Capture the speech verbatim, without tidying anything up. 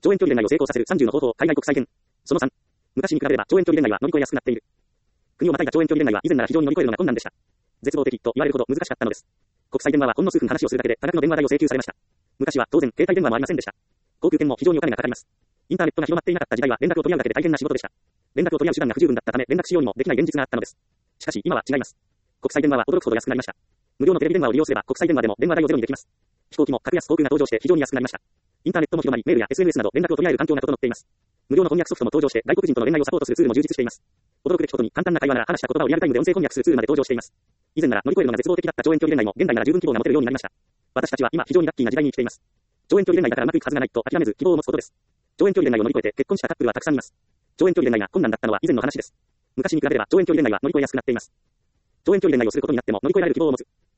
超遠距離恋愛を成功させるさんじゅうの方法、海外国際編。そのさん。昔に比べれば超遠距離恋愛は乗り越えやすくなっている。国をまたいだ超遠距離恋愛は以前なら非常に乗り越えるのが困難でした。絶望的と言われるほど難しかったのです。国際電話はほんの数分話をするだけで多額の電話代を請求されました。昔は当然携帯電話もありませんでした。航空券も非常にお金がかかります。インターネットが広まっていなかった時代は連絡を取り合うだけで大変な仕事でした。連絡を取り合う手段が不十分だったため連絡しようにもできない現実があったのです。しかし今は違います。国際電話は驚くほど安くなりました。無料のテレビ電話を利用すれば国際電話でも電話代をゼロにできます。飛行機も格安航空が登場して非常に安くなりました。インターネットも広まりメールや エスエヌエス など連絡を取り合える環境が整っています。無料の翻訳ソフトも登場して外国人との恋愛をサポートするツールも充実しています。驚くべきことに簡単な会話なら話した言葉をリアルタイムで音声翻訳するツールまで登場しています。以前なら乗り越えるのが絶望的だった超遠距離恋愛も現代なら十分希望が持てるようになりました。私たちは今非常にラッキーな時代に生きています。超遠距離恋愛だからうまくいくはずがないと諦めず希望を持つことです。超遠距離恋愛を乗り越えて結婚したカップルはたくさんいます。超遠距離恋愛が困難だったのは以前の話です。昔に比べれば超遠距離恋愛は乗り越えやすくなっています。超遠距離恋愛をすることになっても乗り越えられる希望を持つ。